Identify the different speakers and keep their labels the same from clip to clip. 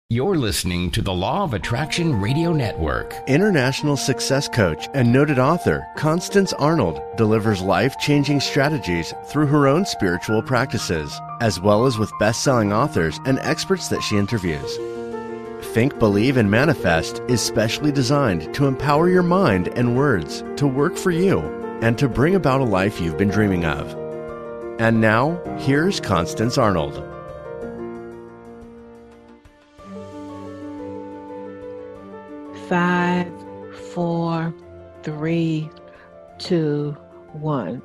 Speaker 1: You're listening to the Law of Attraction Radio Network.
Speaker 2: International success coach and noted author Constance Arnold delivers life-changing strategies through her own spiritual practices, as well as with best-selling authors and experts that she interviews. Think, Believe, and Manifest is specially designed to empower your mind and words to work for you and to bring about a life you've been dreaming of. And now, here's Constance Arnold.
Speaker 3: Five, four, three, two, one.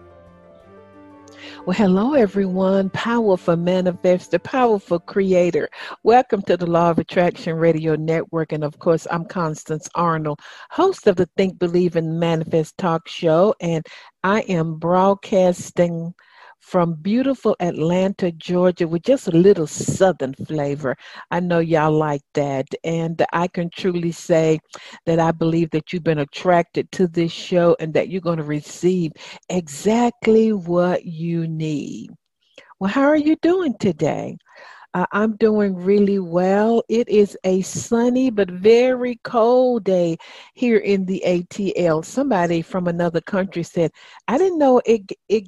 Speaker 3: Well, hello, everyone. Powerful manifester, powerful creator. Welcome to the Law of Attraction Radio Network. And of course, I'm Constance Arnold, host of the Think, Believe, and Manifest talk show. And I am broadcasting from beautiful Atlanta, Georgia, with just a little Southern flavor. I know y'all like that. And I can truly say that I believe that you've been attracted to this show and that you're going to receive exactly what you need. Well, how are you doing today? I'm doing really well. It is a sunny but very cold day here in the ATL. Somebody from another country said, "I didn't know it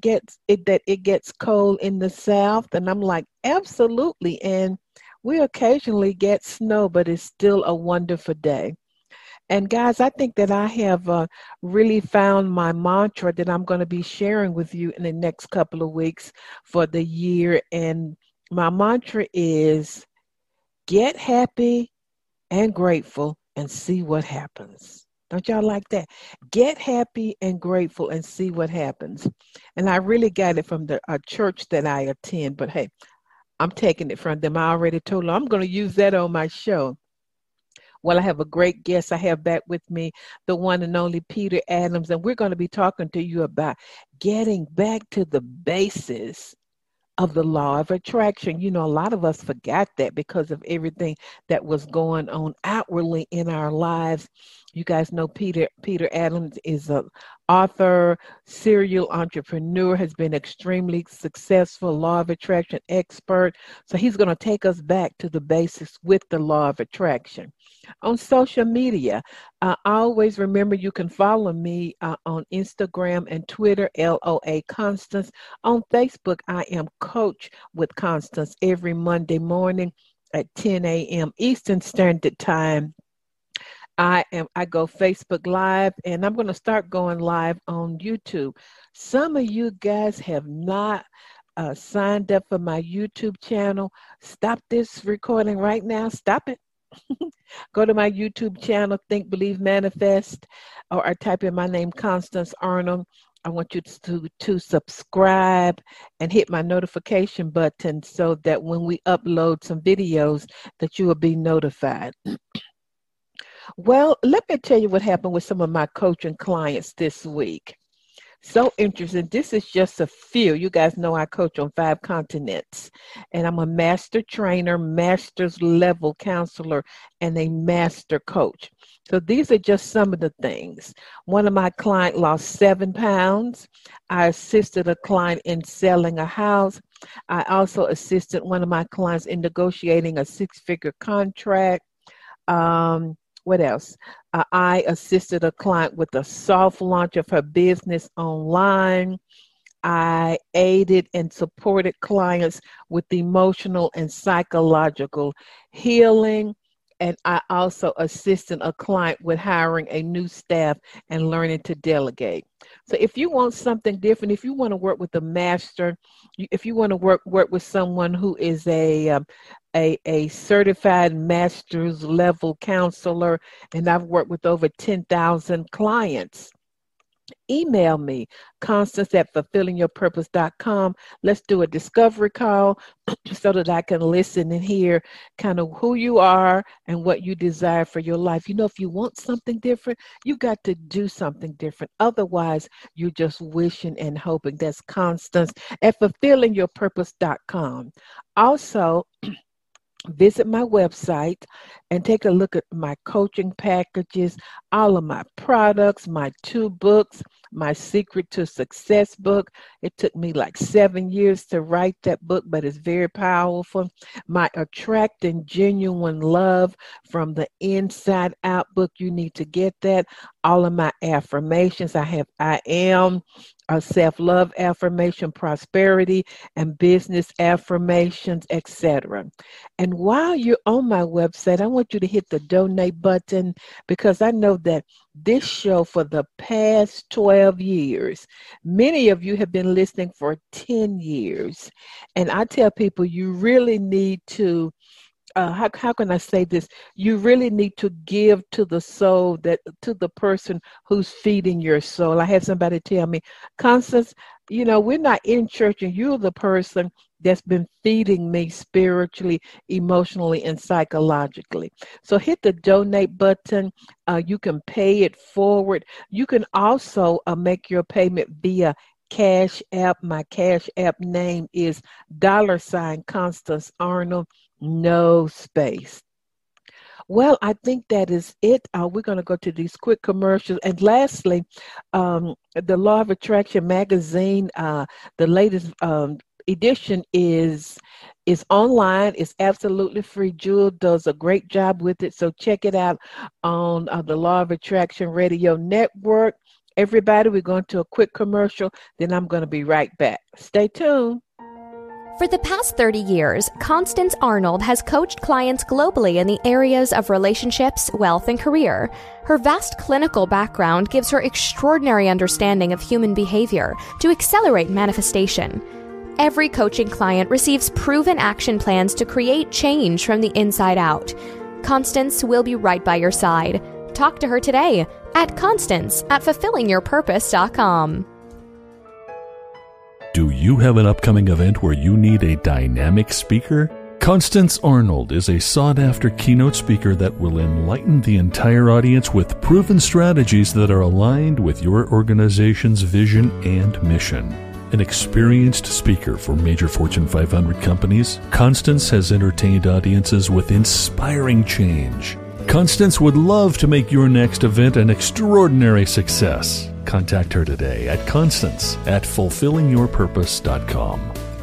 Speaker 3: gets cold in the South," and I'm like, absolutely. And we occasionally get snow, but it's still a wonderful day. And guys, I think that I have really found my mantra that I'm going to be sharing with you in the next couple of weeks for the year. And my mantra is get happy and grateful and see what happens. Don't y'all like that? Get happy and grateful and see what happens. And I really got it from a church that I attend. But hey, I'm taking it from them. I already told them I'm going to use that on my show. Well, I have a great guest. I have back with me the one and only Peter Adams, and we're going to be talking to you about getting back to the basis of the law of attraction. You know, a lot of us forgot that because of everything that was going on outwardly in our lives. You guys know Peter Adams is an author, serial entrepreneur, has been extremely successful, law of attraction expert. So he's going to take us back to the basics with the law of attraction. On social media, always remember you can follow me on Instagram and Twitter, LOA Constance. On Facebook, I am Coach with Constance every Monday morning at 10 a.m. Eastern Standard Time. I go Facebook Live, and I'm going to start going live on YouTube. Some of you guys have not signed up for my YouTube channel. Stop this recording right now. Stop it. Go to my YouTube channel, Think, Believe, Manifest, or I type in my name, Constance Arnold. I want you to subscribe and hit my notification button so that when we upload some videos that you will be notified. Well, let me tell you what happened with some of my coaching clients this week. So interesting. This is just a few. You guys know I coach on 5 continents, and I'm a master trainer, master's level counselor, and a master coach. So these are just some of the things. One of my clients lost 7 pounds. I assisted a client in selling a house. I also assisted one of my clients in negotiating a 6-figure contract. What else? I assisted a client with a soft launch of her business online. I aided and supported clients with emotional and psychological healing. And I also assisted a client with hiring a new staff and learning to delegate. So if you want something different, if you want to work with a master, if you want to work with someone who is a certified master's level counselor, and I've worked with over 10,000 clients, email me, Constance at fulfillingyourpurpose.com. Let's do a discovery call so that I can listen and hear kind of who you are and what you desire for your life. You know, if you want something different, you got to do something different. Otherwise, you're just wishing and hoping. That's Constance at fulfillingyourpurpose.com. Also, visit my website and take a look at my coaching packages, all of my products, my 2 books, my Secret to Success book. It took me like 7 years to write that book, but it's very powerful. My Attracting Genuine Love from the Inside Out book. You need to get that. All of my affirmations. I have I am a self-love affirmation, prosperity and business affirmations, etc. And while you're on my website, I want you to hit the donate button, because I know that this show for the past 12 years, many of you have been listening for 10 years. And I tell people you really need to how can I say this? You really need to give to the soul, that to the person who's feeding your soul. I had somebody tell me, Constance, we're not in church and you're the person that's been feeding me spiritually, emotionally, and psychologically. So hit the donate button. You can pay it forward. You can also make your payment via Cash App. My Cash App name is $Constance Arnold. No space. Well, I think that is it. We're going to go to these quick commercials. And lastly, the Law of Attraction magazine, the latest edition is online. It's absolutely free. Jewel does a great job with it. So check it out on the Law of Attraction Radio Network. Everybody, we're going to a quick commercial. Then I'm going to be right back. Stay tuned.
Speaker 4: For the past 30 years, Constance Arnold has coached clients globally in the areas of relationships, wealth, and career. Her vast clinical background gives her extraordinary understanding of human behavior to accelerate manifestation. Every coaching client receives proven action plans to create change from the inside out. Constance will be right by your side. Talk to her today at Constance@fulfillingyourpurpose.com.
Speaker 5: Do you have an upcoming event where you need a dynamic speaker? Constance Arnold is a sought-after keynote speaker that will enlighten the entire audience with proven strategies that are aligned with your organization's vision and mission. An experienced speaker for major Fortune 500 companies, Constance has entertained audiences with inspiring change. Constance would love to make your next event an extraordinary success. Contact her today at Constance@fulfillingyourpurpose.com.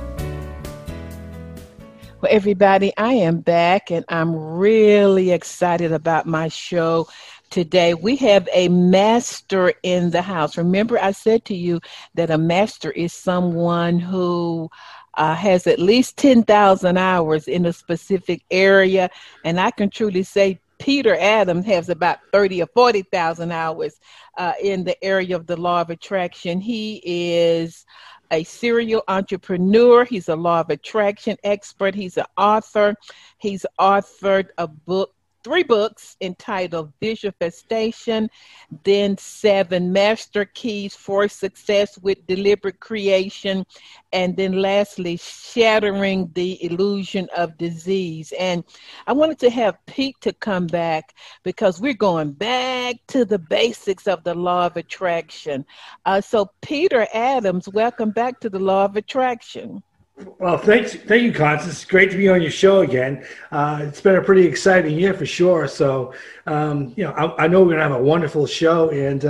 Speaker 3: Well, everybody, I am back and I'm really excited about my show today. We have a master in the house. Remember, I said to you that a master is someone who has at least 10,000 hours in a specific area. And I can truly say Peter Adams has about 30 or 40,000 hours in the area of the Law of Attraction. He is a serial entrepreneur. He's a Law of Attraction expert. He's an author. He's authored 3 books entitled Visualization, then 7 Master Keys for Success with Deliberate Creation, and then lastly, Shattering the Illusion of Disease. And I wanted to have Pete to come back because we're going back to the basics of the Law of Attraction. So Peter Adams, welcome back to the Law of Attraction.
Speaker 6: Well, thank you, Constance. It's great to be on your show again. It's been a pretty exciting year for sure. So, I know we're gonna have a wonderful show, and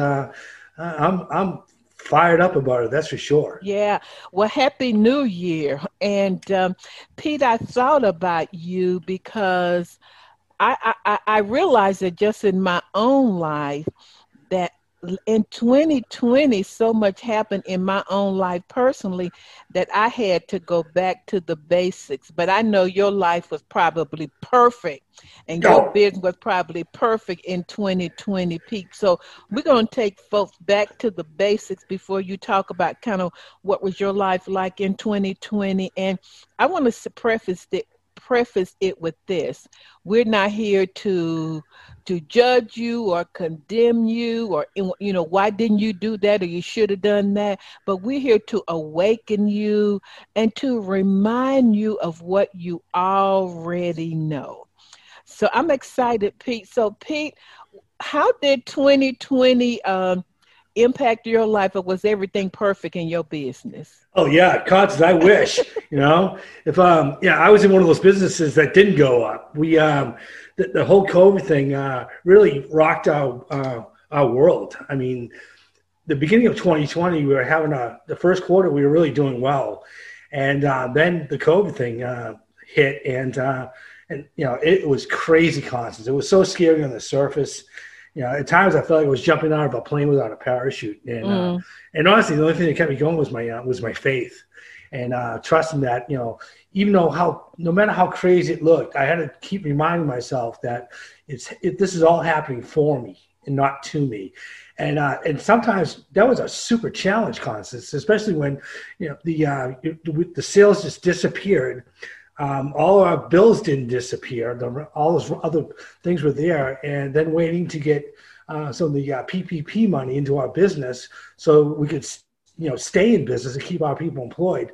Speaker 6: I'm fired up about it. That's for sure.
Speaker 3: Yeah. Well, Happy New Year. And Pete, I thought about you because I realized that just in my own life that in 2020, so much happened in my own life personally that I had to go back to the basics. But I know your life was probably perfect and your business was probably perfect in 2020, Pete. So we're going to take folks back to the basics before you talk about kind of what was your life like in 2020. And I want to preface it with this. We're not here to judge you or condemn you or, why didn't you do that or you should have done that. But we're here to awaken you and to remind you of what you already know. So I'm excited, Pete. So Pete, how did 2020 impact your life, or was everything perfect in your business?
Speaker 6: Oh yeah, Constance, I wish, if I was in one of those businesses that didn't go up. We the whole COVID thing really rocked our world. I mean, the beginning of 2020, we were having the first quarter, we were really doing well, and then the COVID thing hit, and it was crazy, Constance. It was so scary on the surface. At times I felt like I was jumping out of a plane without a parachute, and honestly, the only thing that kept me going was my faith, and trusting that even though no matter how crazy it looked, I had to keep reminding myself that this is all happening for me and not to me, and sometimes that was a super challenge, Constance, especially when the sales just disappeared. All our bills didn't disappear. All those other things were there, and then waiting to get some of the PPP money into our business so we could, stay in business and keep our people employed.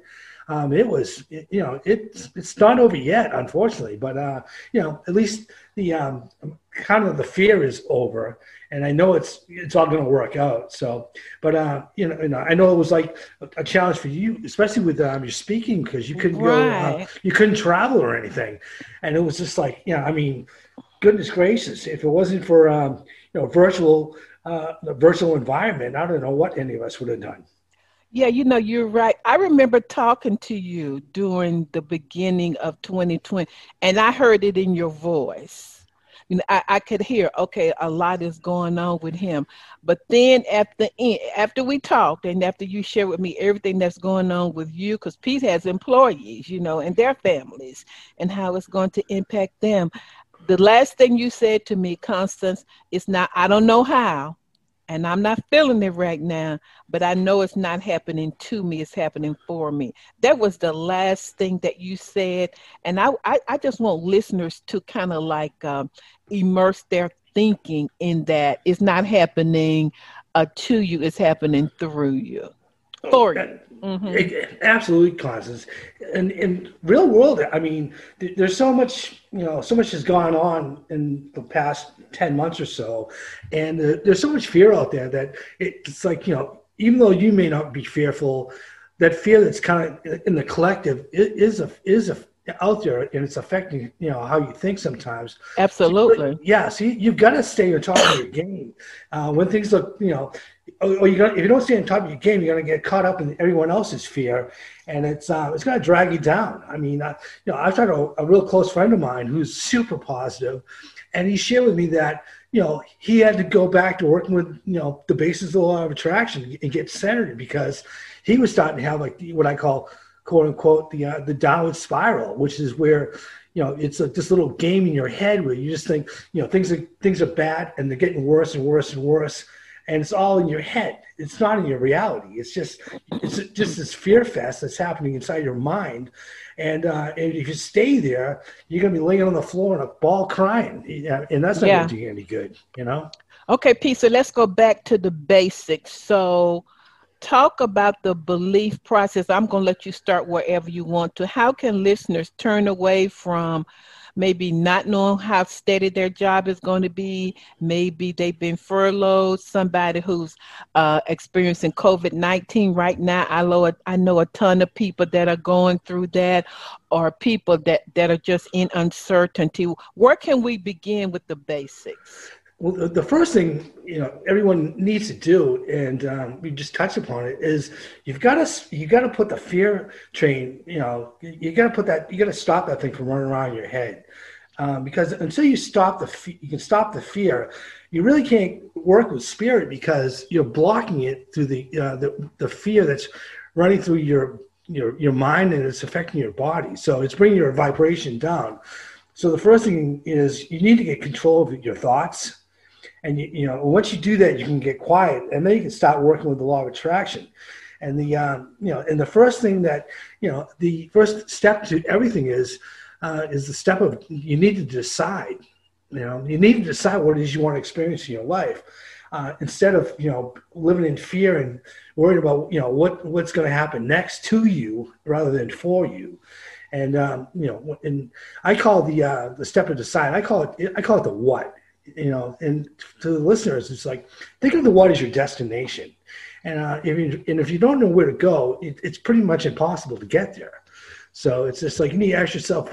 Speaker 6: It's not over yet, unfortunately, but at least the kind of the fear is over, and I know it's all going to work out. So, but I know it was like a challenge for you, especially with your speaking, because you couldn't go, you couldn't travel or anything, and it was just like, goodness gracious, if it wasn't for virtual environment, I don't know what any of us would have done.
Speaker 3: Yeah, you're right. I remember talking to you during the beginning of 2020, and I heard it in your voice. I could hear, okay, a lot is going on with him. But then at the end, after we talked and after you shared with me everything that's going on with you, because Pete has employees, and their families, and how it's going to impact them. The last thing you said to me, Constance, is not, I don't know how, and I'm not feeling it right now, but I know it's not happening to me, it's happening for me. That was the last thing that you said. And I just want listeners to kind of like immerse their thinking in that it's not happening to you, it's happening through you, for you. Mm-hmm.
Speaker 6: Absolutely, Constance. And in real world, I mean, there's so much, so much has gone on in the past 10 months or so. And there's so much fear out there that it's like, even though you may not be fearful, that fear that's kind of in the collective is out there, and it's affecting, how you think sometimes.
Speaker 3: Absolutely.
Speaker 6: So you've got to stay on top of your game. When things look, if you don't stay on top of your game, you're going to get caught up in everyone else's fear, and it's going to drag you down. I mean, I've got a real close friend of mine who's super positive, and he shared with me that, he had to go back to working with, the basis of the law of attraction and get centered, because he was starting to have like what I call, quote unquote, the downward spiral, which is where, it's this little game in your head where you just think, things are bad and they're getting worse and worse and worse. And it's all in your head. It's not in your reality. It's just this fear fest that's happening inside your mind. And if you stay there, you're going to be laying on the floor in a ball crying. And that's not going to do you any good,
Speaker 3: Okay, Pete, so let's go back to the basics. So talk about the belief process. I'm going to let you start wherever you want to. How can listeners turn away from maybe not knowing how steady their job is going to be? Maybe they've been furloughed, somebody who's experiencing COVID-19 right now. I know a ton of people that are going through that, or people that are just in uncertainty. Where can we begin with the basics?
Speaker 6: Well, the first thing, everyone needs to do, and we just touched upon it, is you got to put the fear train, you got to stop that thing from running around in your head, because until you can stop the fear, you really can't work with spirit, because you're blocking it through the fear that's running through your mind, and it's affecting your body. So it's bringing your vibration down. So the first thing is you need to get control of your thoughts. And once you do that, you can get quiet, and then you can start working with the law of attraction. And and the first thing that the first step to everything is the step of, you need to decide. You need to decide what it is you want to experience in your life, instead of living in fear and worrying about what's going to happen next to you rather than for you. And and I call the step of decide. I call it the what. and to the listeners, it's like, think of the what as your destination. And if you don't know where to go, it's pretty much impossible to get there. So it's just like, you need to ask yourself,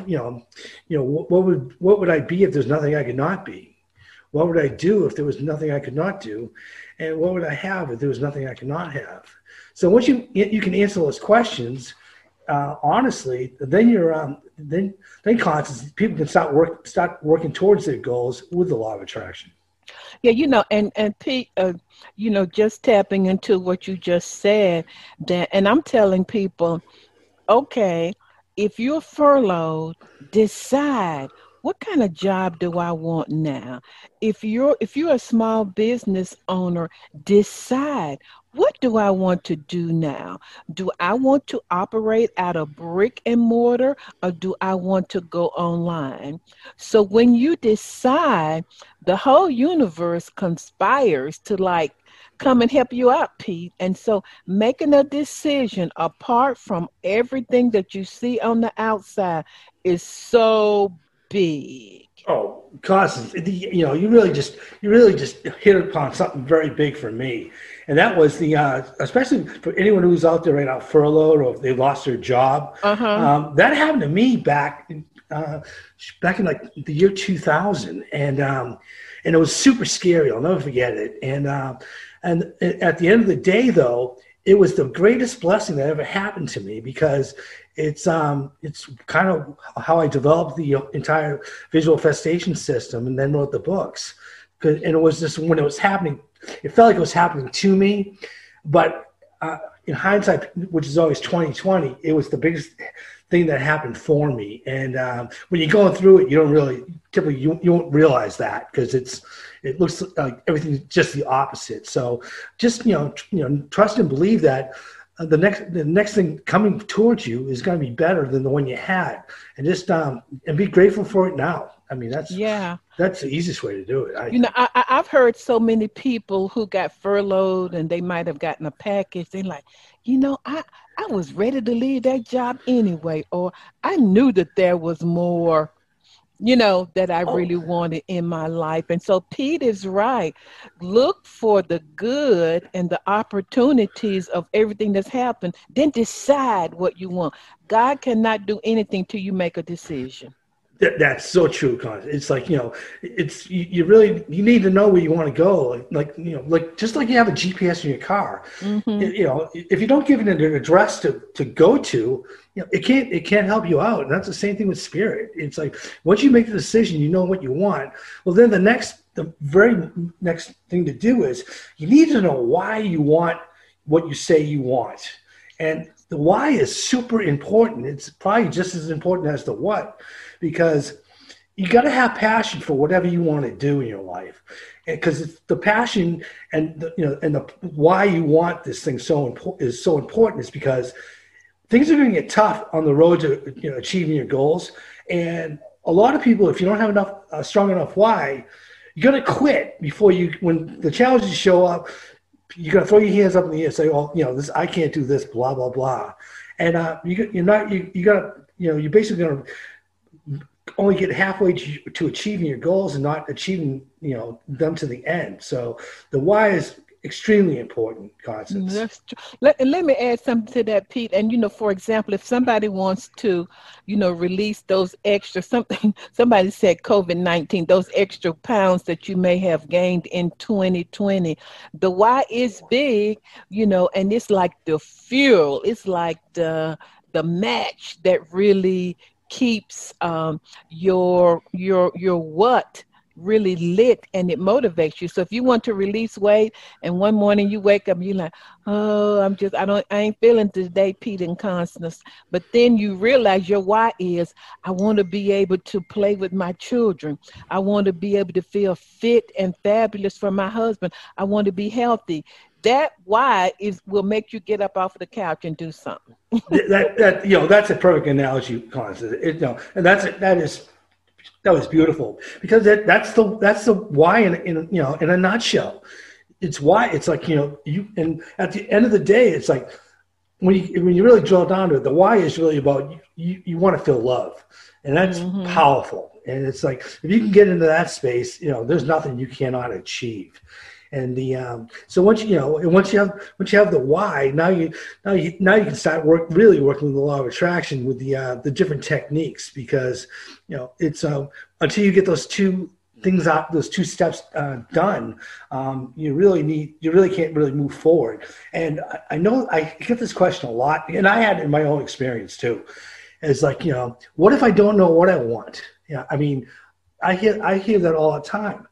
Speaker 6: what would I be if there's nothing I could not be? What would I do if there was nothing I could not do? And what would I have if there was nothing I could not have? So once you can answer those questions, honestly, then you're then Constance, people can start working towards their goals with the law of attraction.
Speaker 3: Yeah, and Pete, just tapping into what you just said, and I'm telling people, okay, if you're furloughed, decide, what kind of job do I want now? If you're a small business owner, decide, what do I want to do now? Do I want to operate out of brick and mortar, or do I want to go online? So when you decide, the whole universe conspires to come and help you out, Pete. And so making a decision apart from everything that you see on the outside is so big.
Speaker 6: Oh, Constance, you really just hit upon something very big for me. And that was especially for anyone who's out there right now furloughed, or if they lost their job. That happened to me back in like the year 2000. And it was super scary. I'll never forget it. And at the end of the day, though, it was the greatest blessing that ever happened to me, because it's kind of how I developed the entire visual manifestation system and then wrote the books. And it was just, when it was happening, it felt like it was happening to me. But in hindsight, which is always 20/20, it was the biggest thing that happened for me. And when you're going through it, you don't really, typically you won't realize that, because it looks like everything's just the opposite. So just trust and believe that the next thing coming towards you is going to be better than the one you had, and just and be grateful for it now. I mean, that's the easiest way to do it.
Speaker 3: I've heard so many people who got furloughed and they might have gotten a package. They're like, I was ready to leave that job anyway, or I knew that there was more, that I really wanted in my life. And so Pete is right. Look for the good and the opportunities of everything that's happened. Then decide what you want. God cannot do anything till you make a decision.
Speaker 6: That's so true, Con. It's like, it's you need to know where you want to go. Like just like you have a GPS in your car. Mm-hmm. If you don't give it an address to go to, it can't help you out. And that's the same thing with spirit. It's like, once you make the decision, you know what you want. Well, then the very next thing to do is, you need to know why you want what you say you want. And the why is super important. It's probably just as important as the what, because you got to have passion for whatever you want to do in your life. Because it's the passion and the why you want this thing is so important is because things are going to get tough on the road to achieving your goals. And a lot of people, if you don't have a strong enough why, you're going to quit when the challenges show up. You're going to throw your hands up in the air and say, "Oh, this, I can't do this, blah, blah, blah." And you're basically going to only get halfway to achieving your goals and not achieving, them to the end. So the why is extremely important, Constance.
Speaker 3: That's true. Let me add something to that, Pete. And, for example, if somebody wants to, release those extra, somebody said COVID-19, those extra pounds that you may have gained in 2020, the why is big, and it's like the fuel. It's like the match that really keeps your what really lit, and it motivates you. So if you want to release weight and one morning you wake up and you're like, "Oh, I ain't feeling today, Pete and Constance," but then you realize your why is, I want to be able to play with my children. I want to be able to feel fit and fabulous for my husband. I want to be healthy. That why will make you get up off the couch and do something.
Speaker 6: That's a perfect analogy, Constance. And that was beautiful, because that's the why in a nutshell. It's why. It's like, and at the end of the day, it's like, when you really drill down to it, the why is really about you want to feel love, and that's powerful. And it's like, if you can get into that space, there's nothing you cannot achieve. And so once you have the why, now you can start really working with the law of attraction with the different techniques, because it's until you get those two things out, those two steps done, you really can't really move forward. And I know I get this question a lot, and I had it in my own experience too. It's like, what if I don't know what I want? I mean, I hear that all the time.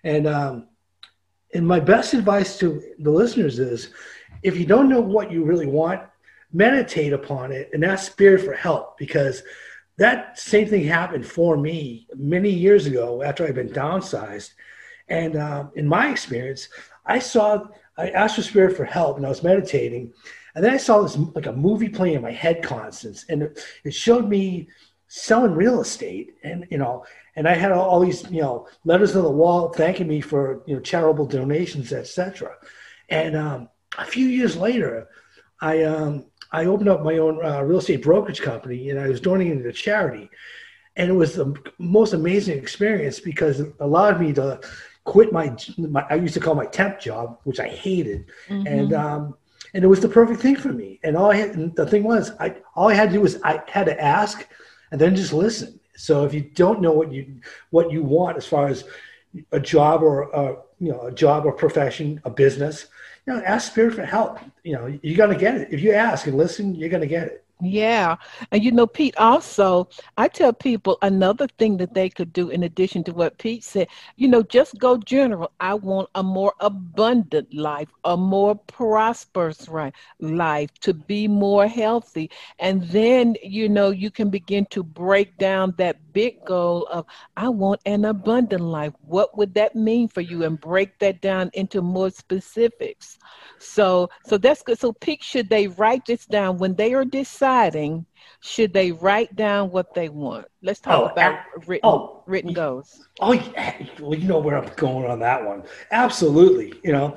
Speaker 6: And my best advice to the listeners is, if you don't know what you really want, meditate upon it and ask Spirit for help, because that same thing happened for me many years ago after I'd been downsized. And in my experience, I asked for Spirit for help, and I was meditating. And then I saw this, like a movie playing in my head, Constance, and it showed me selling real estate, and and I had all these letters on the wall thanking me for charitable donations, etc. And a few years later, I opened up my own real estate brokerage company, and I was donating to charity, and it was the most amazing experience, because it allowed me to quit my I used to call my temp job, which I hated, and it was the perfect thing for me. And the thing was, all I had to do was I had to ask, and then just listen. So if you don't know what you want as far as a job or a job or profession, a business, ask Spirit for help. You're gonna get it. If you ask and listen, you're gonna get it.
Speaker 3: Yeah. And Pete, also, I tell people another thing that they could do in addition to what Pete said, just go general. I want a more abundant life, a more prosperous life, to be more healthy. And then, you can begin to break down that big goal of, I want an abundant life. What would that mean for you? And break that down into more specifics. So that's good. So Pete, should they write this down when they are deciding? Should they write down what they want? Let's talk about written goals.
Speaker 6: Oh, yeah. Well, you know where I'm going on that one. Absolutely.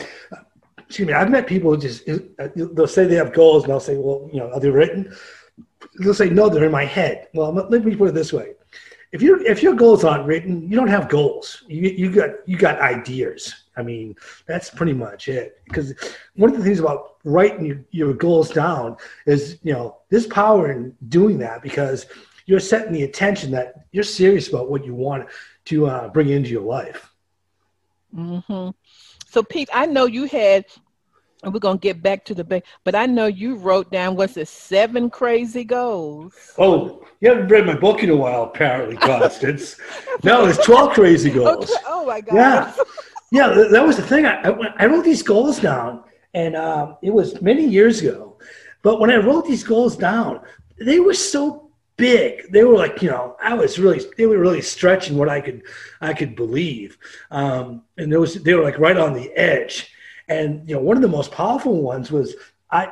Speaker 6: Excuse me. I've met people they'll say they have goals, and they'll say, well, are they written? They'll say, no, they're in my head. Well, let me put it this way. If your goals aren't written, you don't have goals. You got ideas. I mean, that's pretty much it. Because one of the things about writing your goals down is, there's power in doing that, because you're setting the attention that you're serious about what you want to bring into your life.
Speaker 3: Mm-hmm. So Pete, I know you had, and we're going to get back to the base, but I know you wrote down, 7 crazy goals?
Speaker 6: Oh, you haven't read my book in a while, apparently, Constance. No, it's 12 crazy goals.
Speaker 3: Oh my God.
Speaker 6: Yeah, that was the thing. I wrote these goals down, and it was many years ago. But when I wrote these goals down, they were so big. They were like, they were really stretching what I could believe. And they were like right on the edge. And one of the most powerful ones was I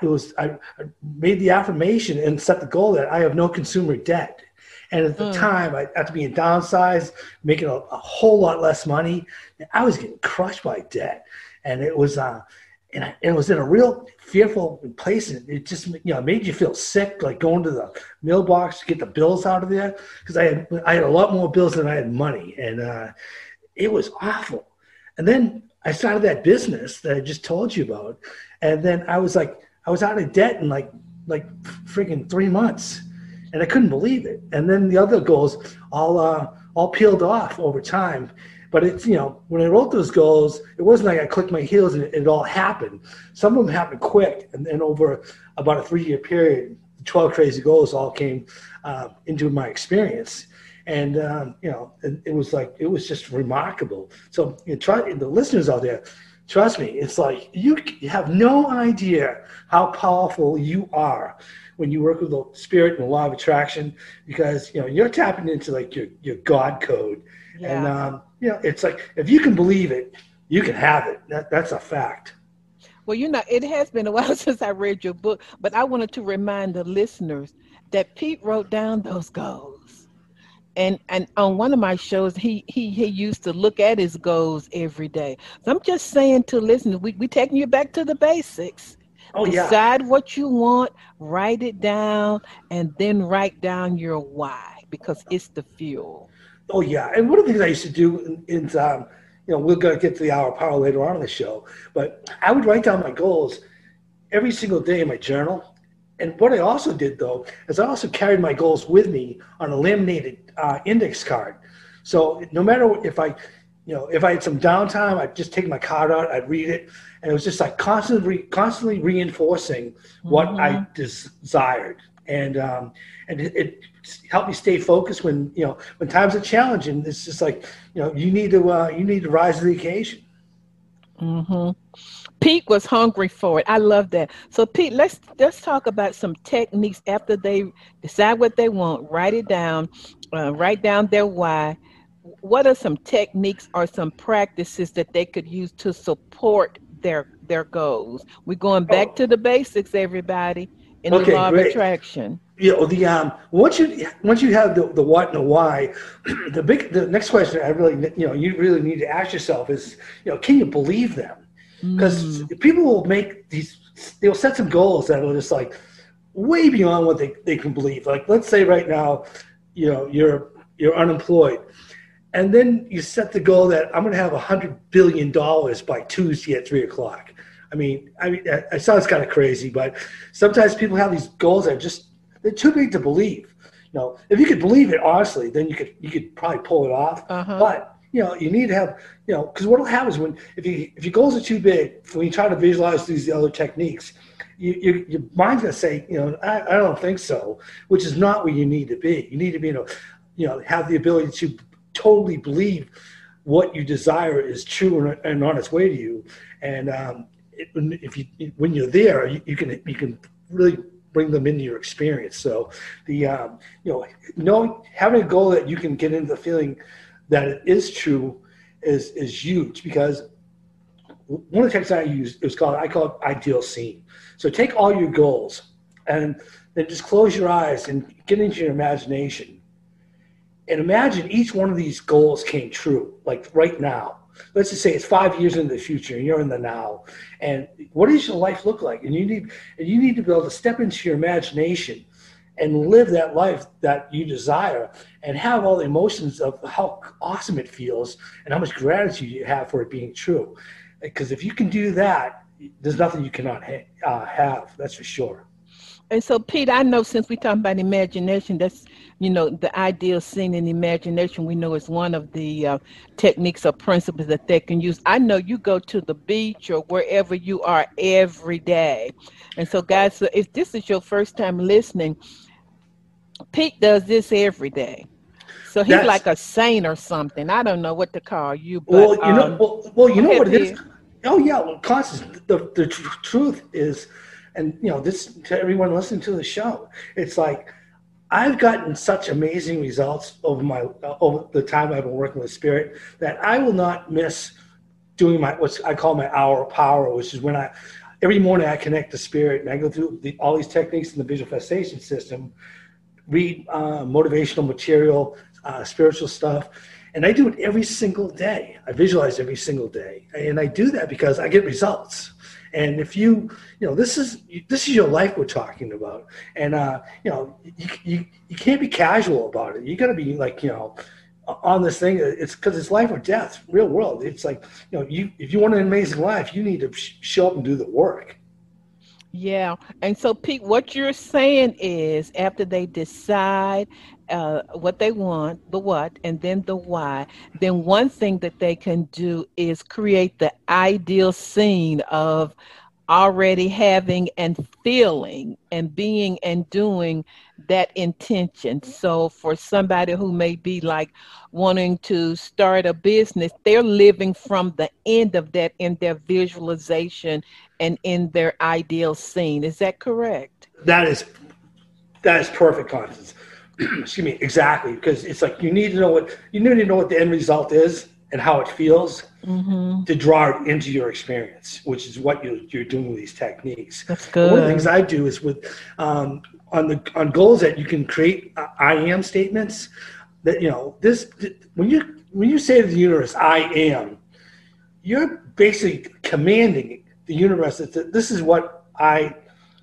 Speaker 6: made the affirmation and set the goal that I have no consumer debt. And at the time, after being downsized, making a whole lot less money, I was getting crushed by debt. And it was it was in a real fearful place. It just made you feel sick, like going to the mailbox to get the bills out of there, because I had a lot more bills than I had money, and it was awful. And then I started that business that I just told you about, and then I was out of debt in like freaking 3 months, and I couldn't believe it. And then the other goals all peeled off over time. But it's, when I wrote those goals, it wasn't like I clicked my heels and it all happened. Some of them happened quick, and then over about a 3-year period, the 12 crazy goals all came into my experience. And, it was just remarkable. So the listeners out there, trust me, it's like you have no idea how powerful you are when you work with the Spirit and the law of attraction, because, you're tapping into like your God code. Yeah. And, it's like, if you can believe it, you can have it. That's a fact.
Speaker 3: Well, it has been a while since I read your book, but I wanted to remind the listeners that Pete wrote down those goals. And on one of my shows, he used to look at his goals every day. So I'm just saying to listeners, we taking you back to the basics.
Speaker 6: Oh, yeah.
Speaker 3: Decide what you want, write it down, and then write down your why, because it's the fuel.
Speaker 6: Oh yeah, and one of the things I used to do is, we're going to get to the hour of power later on in the show, but I would write down my goals every single day in my journal. And what I also did though is I also carried my goals with me on a laminated index card. So no matter if I had some downtime, I'd just take my card out, I'd read it, and it was just like constantly reinforcing what I desired. And it helped me stay focused when times are challenging. It's just like, you need to rise to the occasion.
Speaker 3: Mm-hmm. Pete was hungry for it. I love that. So Pete, let's talk about some techniques after they decide what they want, write it down, write down their why. What are some techniques or some practices that they could use to support their goals? We're going back to the basics, everybody, in the law of attraction.
Speaker 6: Once you have the what and the why, the next question you really need to ask yourself is, can you believe them? Because people will they'll set some goals that are just like way beyond what they can believe. Like, let's say right now, you're unemployed, and then you set the goal that I'm going to have $100 billion by Tuesday at 3:00. I mean, it sounds kind of crazy, but sometimes people have these goals that they're too big to believe. If you could believe it honestly, then you could probably pull it off. But you need to have, because what will happen is if your goals are too big, when you try to visualize these other techniques, your mind's going to say, I don't think so, which is not where you need to be. You need to be, have the ability to totally believe what you desire is true and on its way to you. And when you're there, you can really bring them into your experience. So having a goal that you can get into the feeling that it is true is huge, because one of the techniques I use I call it ideal scene. So take all your goals and then just close your eyes and get into your imagination and imagine each one of these goals came true, like right now. Let's just say it's 5 years into the future and you're in the now. And what does your life look like? And you need to be able to step into your imagination and live that life that you desire and have all the emotions of how awesome it feels and how much gratitude you have for it being true. Because if you can do that, there's nothing you cannot have, that's for sure.
Speaker 3: And so, Pete, I know since we're talking about imagination, that's, the ideal scene in imagination, we know is one of the techniques or principles that they can use. I know you go to the beach or wherever you are every day. And so, guys, so if this is your first time listening, Pete does this every day. So he's like a saint or something. I don't know what to call you. But,
Speaker 6: you know what it is? Oh, yeah. Well, Constance, the truth is, and, this to everyone listening to the show, it's like I've gotten such amazing results over the time I've been working with Spirit that I will not miss doing what I call my hour of power, which is when every morning I connect to Spirit and I go through all these techniques in the visualization system, read motivational material, spiritual stuff, and I do it every single day. I visualize every single day, and I do that because I get results. And if this is your life we're talking about, and you can't be casual about it. You got to be like on this thing. It's because it's life or death, real world. It's like if you want an amazing life, you need to show up and do the work.
Speaker 3: Yeah. And so, Pete, what you're saying is after they decide what they want, the what, and then the why, then one thing that they can do is create the ideal scene of already having and feeling and being and doing that intention. So for somebody who may be like wanting to start a business, they're living from the end of that in their visualization and in their ideal scene. Is that correct?
Speaker 6: That is perfect, Constance. Excuse me, exactly, because it's like you need to know what the end result is and how it feels to draw it into your experience, which is what you're doing with these techniques.
Speaker 3: That's good.
Speaker 6: One of the things I do is with on goals that you can create I am statements that when you say to the universe I am, you're basically commanding the universe that this is what I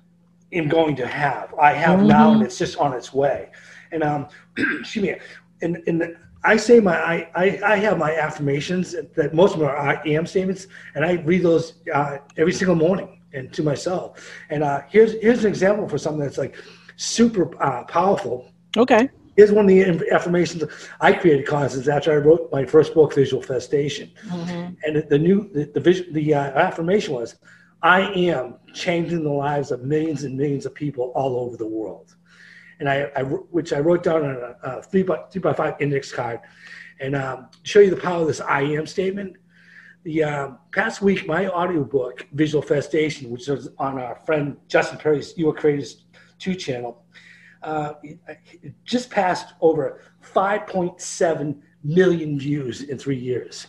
Speaker 6: am going to have. I have now, and it's just on its way. And excuse me. And I say I have my affirmations that most of them are I am statements, and I read those every single morning and to myself. And here's an example for something that's like super powerful.
Speaker 3: Okay.
Speaker 6: Here's one of the affirmations I created, Constance, after I wrote my first book, Visualfestation. Mm-hmm. And the affirmation was, I am changing the lives of millions and millions of people all over the world. And which I wrote down on a 3x5 index card, and show you the power of this I am statement. The past week, my audiobook, Visualfestation, which is on our friend Justin Perry's You Are Creators 2 channel, it just passed over 5.7 million views in 3 years.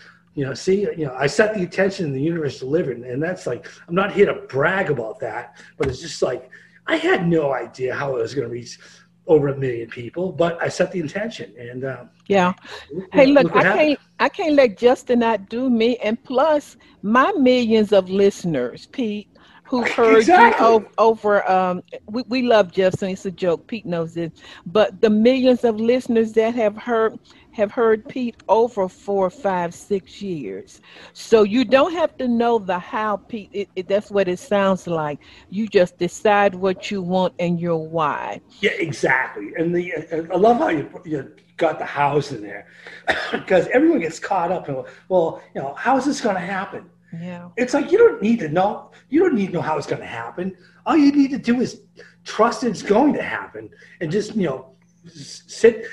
Speaker 6: I set the intention in the universe delivered, and that's like, I'm not here to brag about that, but it's just like, I had no idea how it was going to reach over 1 million people, but I set the intention. And
Speaker 3: yeah. Hey, look, I can't let Justin outdo me. And plus, my millions of listeners, Pete, who've heard you over. We love Justin. It's a joke. Pete knows this. But the millions of listeners that have heard Pete over 4, 5, 6 years. So you don't have to know the how, Pete. That's what it sounds like. You just decide what you want and your why.
Speaker 6: Yeah, exactly. And I love how you got the house in there, because everyone gets caught up in, well, how is this going to happen?
Speaker 3: Yeah.
Speaker 6: It's like, you don't need to know. You don't need to know how it's going to happen. All you need to do is trust it's going to happen, and just sit,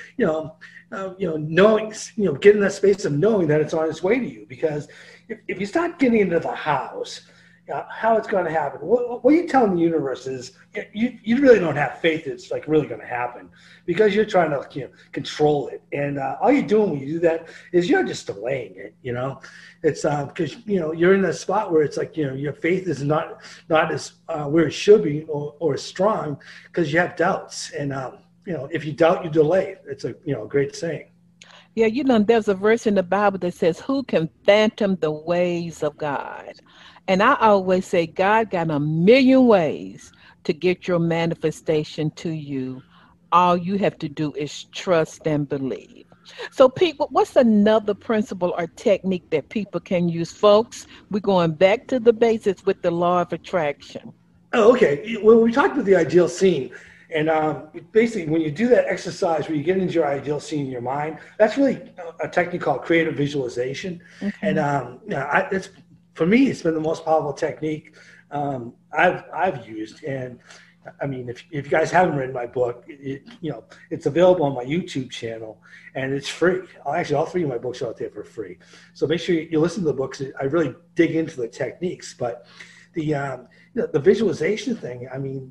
Speaker 6: knowing, get in that space of knowing that it's on its way to you. Because if you start getting into the house, how it's going to happen, what you're telling the universe is you really don't have faith it's like really going to happen, because you're trying to control it. And all you're doing when you do that is you're just delaying it. It's because you're in a spot where it's like your faith is not as where it should be or as strong, because you have doubts. And if you doubt, you delay. It's a great saying.
Speaker 3: Yeah, there's a verse in the Bible that says, who can fathom the ways of God? And I always say, God got 1 million ways to get your manifestation to you. All you have to do is trust and believe. So, Pete, what's another principle or technique that people can use? Folks, we're going back to the basics with the law of attraction.
Speaker 6: Oh, okay. Well, we talked about the ideal scene. And basically, when you do that exercise where you get into your ideal scene in your mind, that's really a technique called creative visualization. Okay. And for me, it's been the most powerful technique I've used. And I mean, if you guys haven't read my book, it's available on my YouTube channel, and it's free. Actually, all 3 of my books are out there for free. So make sure you listen to the books. I really dig into the techniques. But the visualization thing, I mean,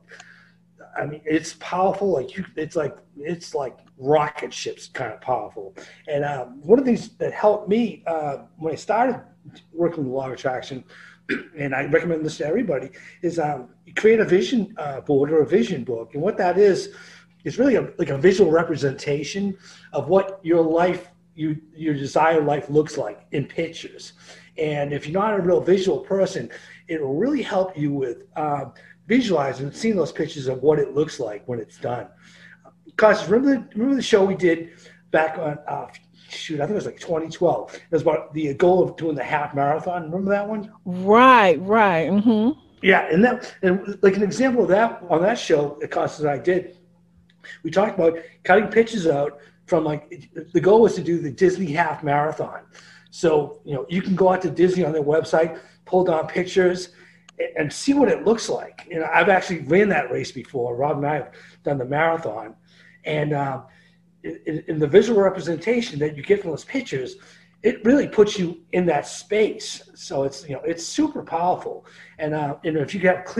Speaker 6: it's powerful. It's like rocket ships kind of powerful. And one of the things that helped me when I started working with law of attraction, and I recommend this to everybody, is create a vision board or a vision book. And what that is really like a visual representation of what your life, your desired life looks like in pictures. And if you're not a real visual person, it will really help you with visualizing and seeing those pictures of what it looks like when it's done. Because remember the show we did back on, I think it was like 2012. It was about the goal of doing the half marathon. Remember that one?
Speaker 3: Right. Mm-hmm.
Speaker 6: Yeah, and like an example of that on that show, the Constance and I did, we talked about cutting pictures out from the goal was to do the Disney half marathon. So, you can go out to Disney on their website, pull down pictures, and see what it looks like. I've actually ran that race before. Rob and I have done the marathon. And in the visual representation that you get from those pictures, it really puts you in that space. So it's super powerful. And if you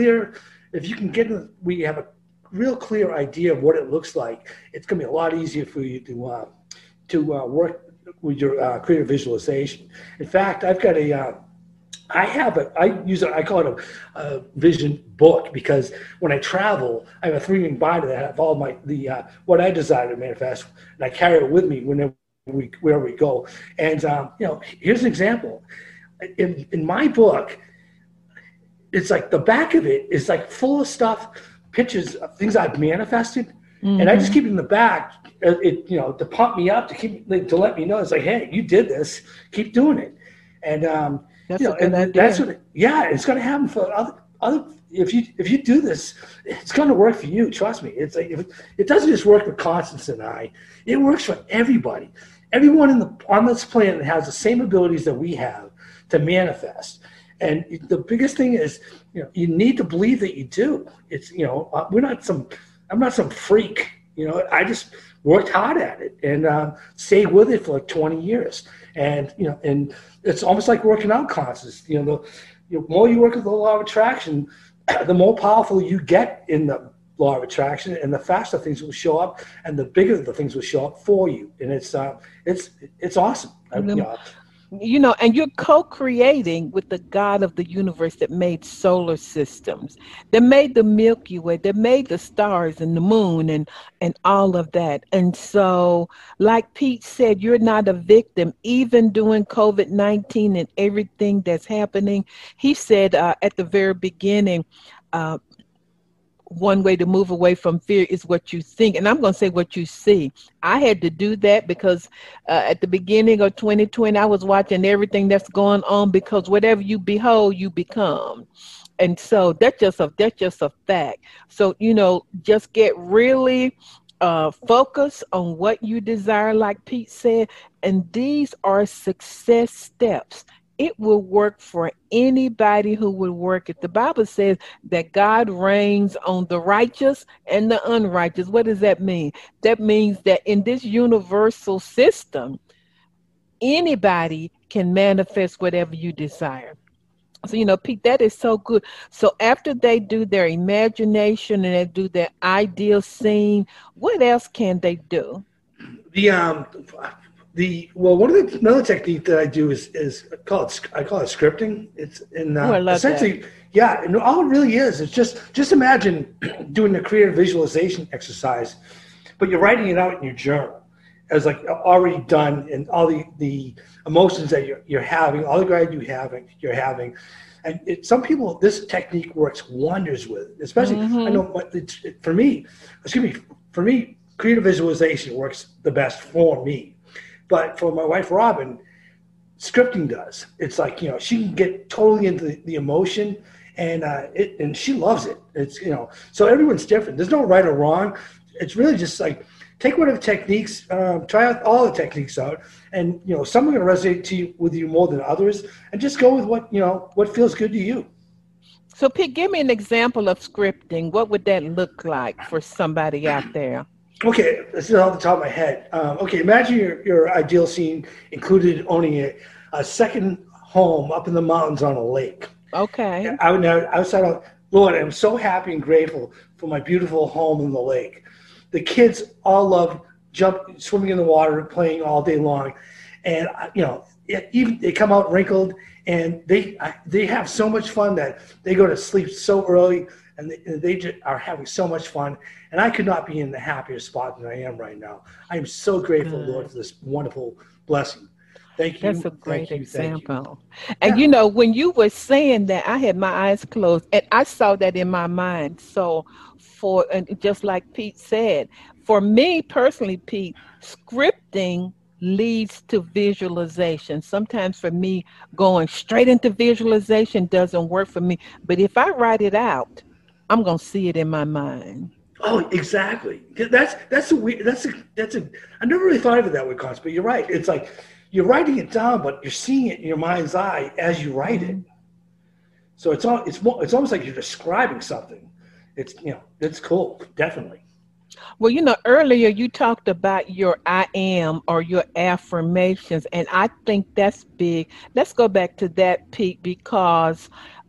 Speaker 6: can we have a real clear idea of what it looks like, it's going to be a lot easier for you to work with your creative visualization. In fact, I've got I call it a vision book, because when I travel, I have a 3-ring binder that have all what I desire to manifest, and I carry it with me wherever we go. And here's an example. In my book, it's like the back of it is like full of stuff, pictures of things I've manifested, And I just keep it in the back, to pump me up, to let me know. It's like, hey, you did this, keep doing it. And,
Speaker 3: that's a good idea.
Speaker 6: That's what, it's going to happen for other, if you do this, it's going to work for you. Trust me. It's like, it doesn't just work with Constance and I, it works for everybody. Everyone on this planet has the same abilities that we have to manifest. And the biggest thing is, you need to believe that you do. It's, I'm not some freak, I just worked hard at it and stayed with it for like 20 years. And, and it's almost like working out, Constance. The more you work with the law of attraction, the more powerful you get in the law of attraction, and the faster things will show up, and the bigger the things will show up for you. And it's awesome.
Speaker 3: And you're co-creating with the God of the universe that made solar systems, that made the Milky Way, that made the stars and the moon and all of that. And so, like Pete said, you're not a victim, even during COVID-19 and everything that's happening. He said at the very beginning, one way to move away from fear is what you think. And I'm going to say what you see. I had to do that because at the beginning of 2020, I was watching everything that's going on, because whatever you behold, you become. And so that's just a fact. So, just get really focus on what you desire, like Pete said. And these are success steps. It will work for anybody who will work it. The Bible says that God reigns on the righteous and the unrighteous. What does that mean? That means that in this universal system, anybody can manifest whatever you desire. So, Pete, that is so good. So after they do their imagination and they do their ideal scene, what else can they do? Another technique that I do is I call it scripting. It's essentially, and all it really is just imagine doing the creative visualization exercise, but you're writing it out in your journal as like already done, and all the emotions that you're having, all the gratitude you're having. And some people, this technique works wonders with, especially, I know for me, creative visualization works the best for me. But for my wife, Robin, scripting does. It's like, she can get totally into the emotion, and she loves it. It's, so everyone's different. There's no right or wrong. It's really just like, take whatever techniques, try out all the techniques out, and, some are going to resonate with you more than others, and just go with what feels good to you. So, Pete, give me an example of scripting. What would that look like for somebody out there?
Speaker 6: Okay, this is off the top of my head. Imagine your ideal scene included owning a second home up in the mountains on a lake.
Speaker 3: Okay.
Speaker 6: Lord, I'm so happy and grateful for my beautiful home in the lake. The kids all love swimming in the water, playing all day long, and even they come out wrinkled, and they have so much fun that they go to sleep so early. And they just are having so much fun. And I could not be in the happier spot than I am right now. I am so grateful, Lord, for this wonderful blessing. Thank you.
Speaker 3: That's a great example. And, when you were saying that, I had my eyes closed, and I saw that in my mind. So and just like Pete said, for me personally, Pete, scripting leads to visualization. Sometimes for me, going straight into visualization doesn't work for me. But if I write it out, I'm going to see it in my mind.
Speaker 6: Oh, exactly. I never really thought of it that way, Constance, but you're right. It's like you're writing it down, but you're seeing it in your mind's eye as you write it. So it's almost like you're describing something. It's cool, definitely.
Speaker 3: Well, earlier you talked about your I am or your affirmations, and I think that's big. Let's go back to that, Pete, because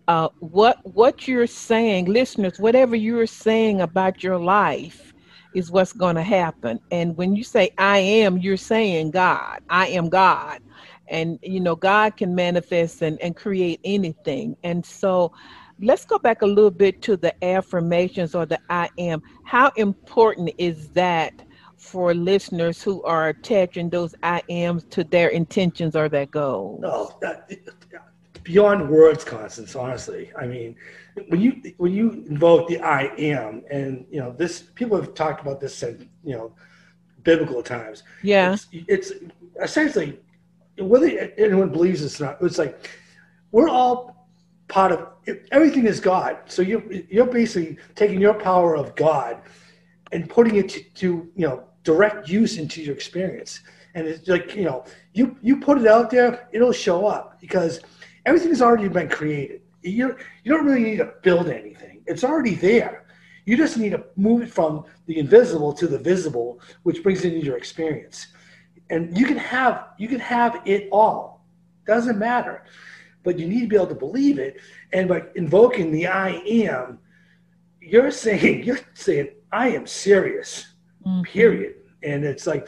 Speaker 3: what you're saying, listeners, whatever you're saying about your life is what's going to happen. And when you say I am, you're saying God. I am God. And, God can manifest and create anything. And so let's go back a little bit to the affirmations or the I am. How important is that for listeners who are attaching those I ams to their intentions or their goals?
Speaker 6: Oh, beyond words, Constance, honestly. I mean, when you invoke the I am, and this, people have talked about this since biblical times.
Speaker 3: Yeah.
Speaker 6: It's essentially, whether anyone believes it's not, it's like we're all part of everything is God. So you're basically taking your power of God and putting it to direct use into your experience. And it's like, you put it out there, it'll show up because everything has already been created. You don't really need to build anything. It's already there. You just need to move it from the invisible to the visible, which brings it into your experience. And you can have it all. Doesn't matter. But you need to be able to believe it. And by invoking the I am, you're saying, I am serious, period. And it's like,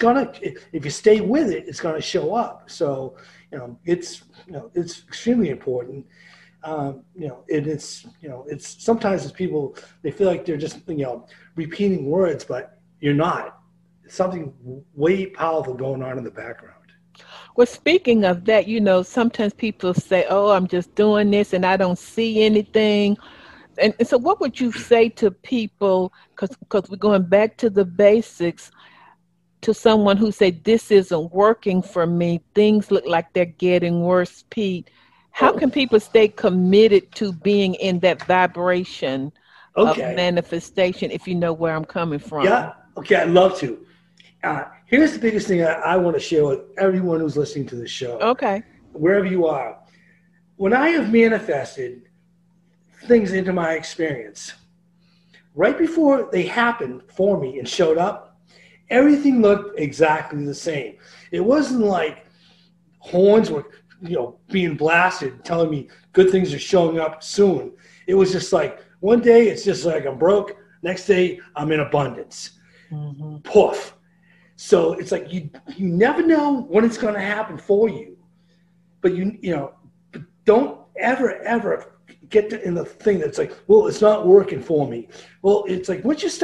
Speaker 6: if you stay with it, it's gonna show up. So, it's extremely important. And it's sometimes it's people, they feel like they're just, repeating words, but you're not. It's something way powerful going on in the background.
Speaker 3: Well, speaking of that, sometimes people say, oh, I'm just doing this and I don't see anything. And so what would you say to people, because we're going back to the basics, to someone who said, this isn't working for me, things look like they're getting worse, Pete. How can people stay committed to being in that vibration of manifestation, if you know where I'm coming from?
Speaker 6: Yeah, okay, I'd love to. Here's the biggest thing I want to share with everyone who's listening to this show.
Speaker 3: Okay.
Speaker 6: Wherever you are. When I have manifested things into my experience, right before they happened for me and showed up, everything looked exactly the same. It wasn't like horns were, being blasted, telling me good things are showing up soon. It was just like, one day it's just like I'm broke. Next day I'm in abundance. Mm-hmm. Poof. So it's like you never know when it's going to happen for you, but but don't ever get in the thing that's like, well, it's not working for me. Well, it's like once you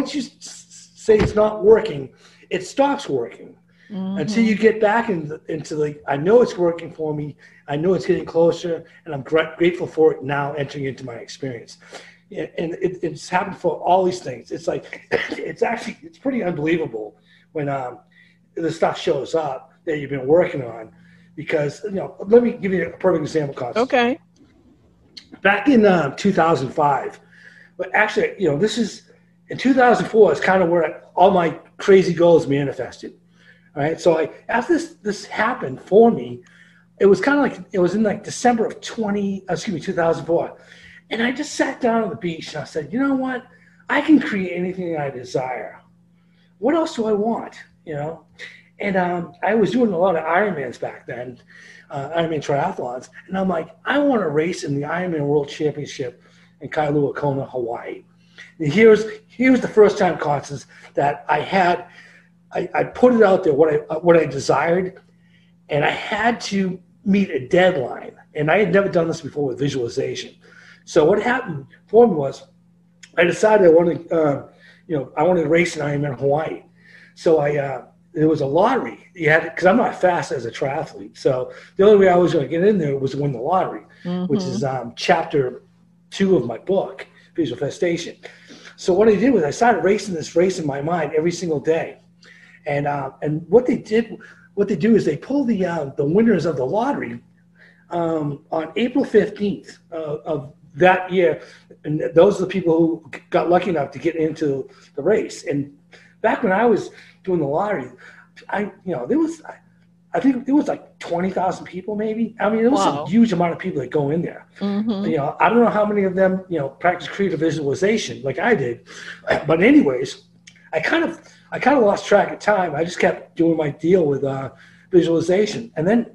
Speaker 6: say it's not working, it stops working. Mm-hmm. Until you get back into the, I know it's working for me. I know it's getting closer, and I'm grateful for it now entering into my experience. And it's happened for all these things. It's like, it's pretty unbelievable when the stuff shows up that you've been working on, because, let me give you a perfect example, Constance.
Speaker 3: Okay.
Speaker 6: Back in 2005, but actually, this is, in 2004 is kind of where all my crazy goals manifested. All right. So after this happened for me, it was kind of like, it was in like December of 2004. And I just sat down on the beach and I said, you know what? I can create anything I desire. What else do I want? And I was doing a lot of Ironmans back then, Ironman triathlons. And I'm like, I want to race in the Ironman World Championship in Kailua Kona, Hawaii. And here's the first time, Constance, that I put it out there, what I desired, and I had to meet a deadline. And I had never done this before with visualization. So what happened for me was, I decided I wanted to race in Ironman Hawaii. So there was a lottery. Because I'm not fast as a triathlete. So the only way I was going to get in there was to win the lottery, which is chapter 2 of my book, Visualization. So what I did was I started racing this race in my mind every single day. And what they do is they pull the winners of the lottery on April 15th of that year, and those are the people who got lucky enough to get into the race. And back when I was doing the lottery, I think there was like 20,000 people maybe. I mean, there was a huge amount of people that go in there. Mm-hmm. I don't know how many of them practice creative visualization like I did, but anyways, I kind of lost track of time. I just kept doing my deal with visualization, and then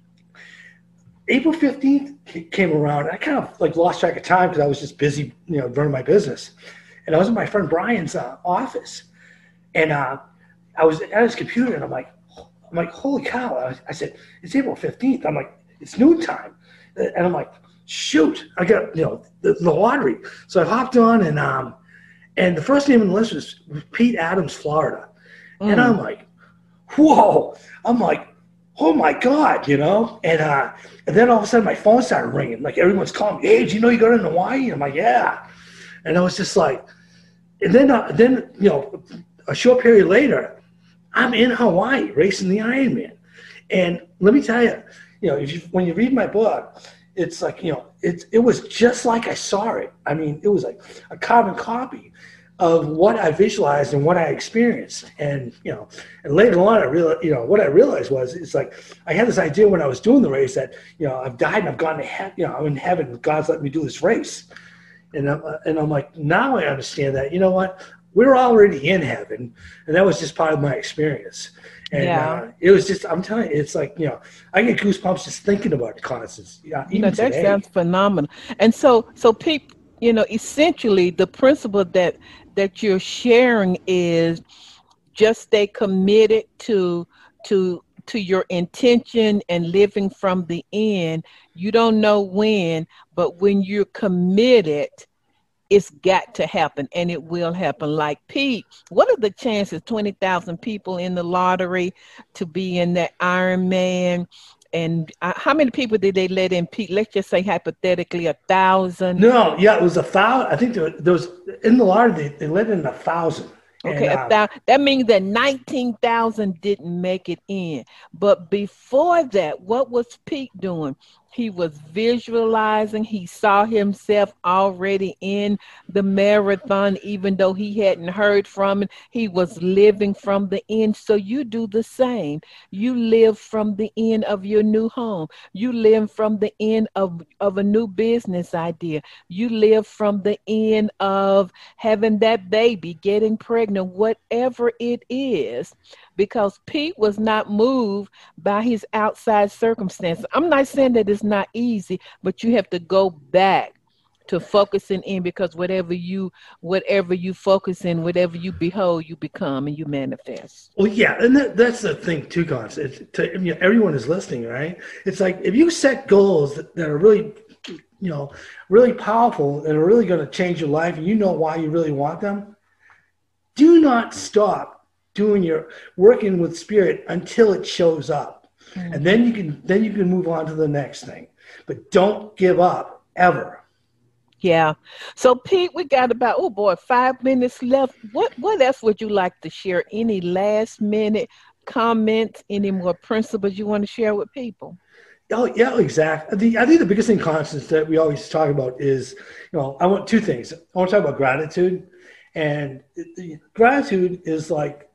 Speaker 6: April 15th came around. And I kind of like lost track of time because I was just busy, running my business. And I was in my friend Brian's office, and I was at his computer, and I'm like, holy cow! I said, it's April 15th. I'm like, it's noon time, and I'm like, shoot, I got the lottery. So I hopped on, and the first name on the list was Pete Adams, Florida, and I'm like, whoa! I'm like, oh my God, and then all of a sudden my phone started ringing. Like everyone's calling me, hey, do you know you got in Hawaii? I'm like, yeah. And I was just like, and then a short period later, I'm in Hawaii racing the Ironman. And let me tell you, when you read my book, it's like, it was just like I saw it. I mean, it was like a carbon copy of what I visualized and what I experienced. And, and later on, I realized, what I realized was, it's like, I had this idea when I was doing the race that, I've died and I've gone to heaven, I'm in heaven, God's let me do this race. And I'm like, now I understand that, we're already in heaven. And that was just part of my experience. And it was just, I'm telling you, it's like, I get goosebumps just thinking about Constance. Even
Speaker 3: that
Speaker 6: today.
Speaker 3: sounds phenomenal. And so people, essentially the principle that you're sharing is just stay committed to your intention and living from the end. You don't know when, but when you're committed, it's got to happen, and it will happen. Like Pete, what are the chances 20,000 people in the lottery to be in that Ironman? And how many people did they let in, Pete? Let's just say hypothetically 1,000.
Speaker 6: No, yeah, it was 1,000. I think there was in the lottery they let in 1,000.
Speaker 3: Okay, 1,000. That means that 19,000 didn't make it in. But before that, what was Pete doing? He was visualizing. He saw himself already in the marathon, even though he hadn't heard from it. He was living from the end. So you do the same. You live from the end of your new home. You live from the end of a new business idea. You live from the end of having that baby, getting pregnant, whatever it is. Because Pete was not moved by his outside circumstances. I'm not saying that it's not easy, but you have to go back to focusing in, because whatever you focus in, whatever you behold, you become and you manifest.
Speaker 6: Well, yeah, and that's the thing too, Constance. Everyone is listening, right? It's like if you set goals that are really, really powerful and are really going to change your life, and you know why you really want them, do not stop working with spirit until it shows up. Mm-hmm. And then you can move on to the next thing. But don't give up ever.
Speaker 3: Yeah. So Pete, we got about 5 minutes left. What else would you like to share? Any last minute comments, any more principles you want to share with people?
Speaker 6: Oh yeah, exactly. I think the biggest thing, Constance, that we always talk about is, I want two things. I want to talk about gratitude, and gratitude is like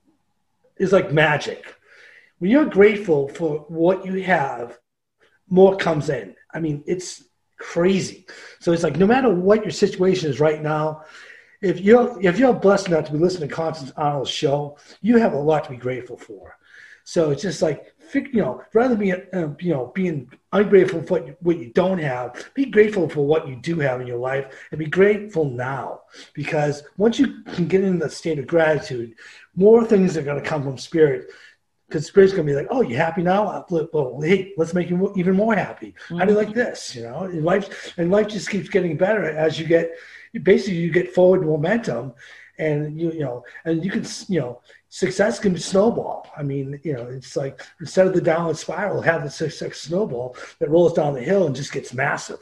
Speaker 6: magic. When you're grateful for what you have, more comes in. I mean, it's crazy. So it's like no matter what your situation is right now, if you're blessed enough to be listening to Constance Arnold's show, you have a lot to be grateful for. So it's just like, rather than being ungrateful for what you don't have, be grateful for what you do have in your life, and be grateful now. Because once you can get in the state of gratitude, more things are going to come from spirit. Because spirit's going to be like, oh, you happy now? Well, hey, let's make you even more happy. Mm-hmm. How do you like this? And life just keeps getting better as you get forward momentum, and you can success can snowball. I mean, it's like instead of the downward spiral, have the success snowball that rolls down the hill and just gets massive.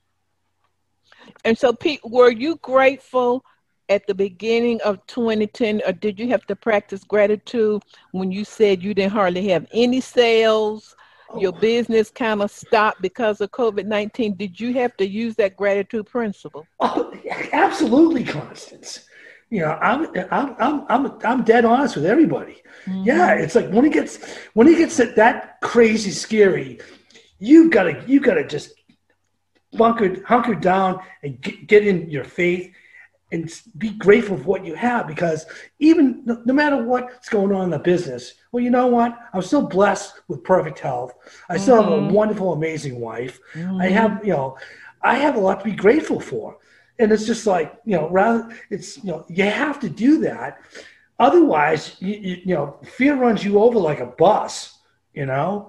Speaker 3: And so, Pete, were you grateful at the beginning of 2010, or did you have to practice gratitude when you said you didn't hardly have any sales? Your business kind of stopped because of COVID-19. Did you have to use that gratitude principle?
Speaker 6: Oh, absolutely, Constance. I'm dead honest with everybody. Mm-hmm. Yeah, it's like when it gets that crazy scary, you gotta just hunker down and get in your faith and be grateful for what you have, because even no matter what's going on in the business, well, you know what? I'm still blessed with perfect health. I still have a wonderful, amazing wife. Mm-hmm. I have a lot to be grateful for. And it's just like, you have to do that. Otherwise, fear runs you over like a bus, and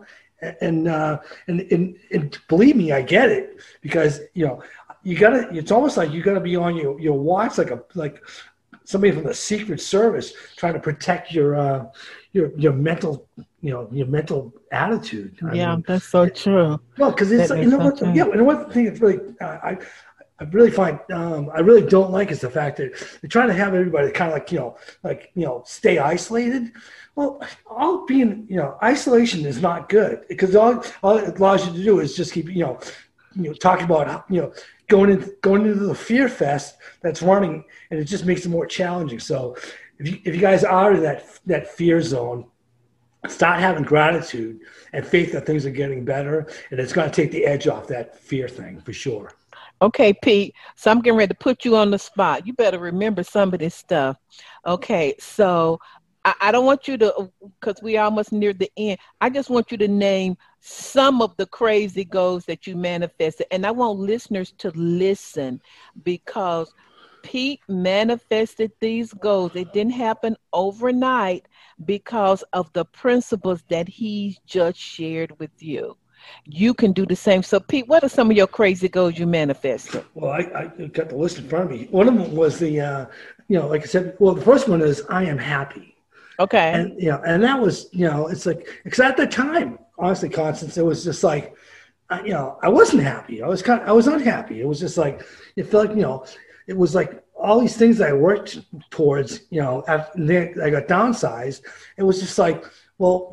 Speaker 6: believe me, I get it, because, it's almost like you gotta be on your watch, like somebody from the Secret Service trying to protect your your mental, your mental attitude. I mean,
Speaker 3: that's so true.
Speaker 6: Well, because it's like, and one thing that's really, I really find, I really don't like is the fact that they're trying to have everybody kind of stay isolated. Well, isolation is not good, because all it allows you to do is just keep, talking about, going into the fear fest that's running, and it just makes it more challenging. So if you guys are in that fear zone, start having gratitude and faith that things are getting better, and it's going to take the edge off that fear thing for sure.
Speaker 3: Okay, Pete, so I'm getting ready to put you on the spot. You better remember some of this stuff. Okay, so I don't want you to, because we almost near the end, I just want you to name some of the crazy goals that you manifested. And I want listeners to listen, because Pete manifested these goals. It didn't happen overnight because of the principles that he just shared with you. You can do the same. So, Pete, what are some of your crazy goals you manifested?
Speaker 6: Well, I got the list in front of me. One of them was the, like I said, well, the first one is I am happy.
Speaker 3: Okay.
Speaker 6: And, and that was, it's like, because at the time, honestly, Constance, it was just like, I wasn't happy. I was unhappy. It was just like, it felt like, it was like all these things that I worked towards, after I got downsized. It was just like, well,